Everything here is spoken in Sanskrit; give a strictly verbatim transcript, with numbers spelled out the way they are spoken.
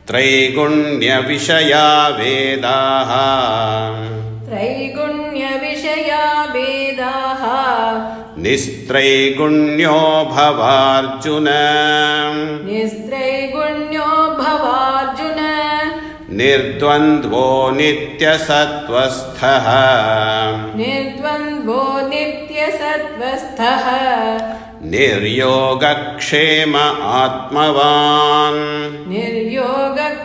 त्रैगुण्यविषया वेदाः त्रैगुण्यविषया वेदाः निस्त्रैगुण्यो भवार्जुन निस्त्रैगुण्यो भवार्जुन निर्द्वन्द्वो नित्यसत्त्वस्थः निर्द्वन्द्वो नित्यसत्त्वस्थः निर्योगक्षेम आत्मवान् निर्योगक्षेम